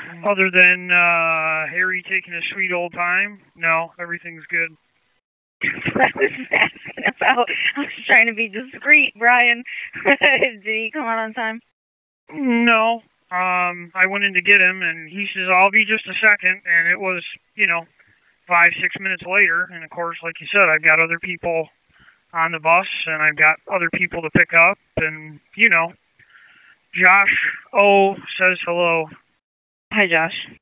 Other than Harry taking a sweet old time, no, everything's good. I was asking about. I was trying to be discreet, Brian. Did he come out on time? No. I went in to get him, and he says, I'll be just a second. And it was, 5, 6 minutes later. And, of course, like you said, I've got other people on the bus, and I've got other people to pick up. And, Josh O says hello. Hi, Josh.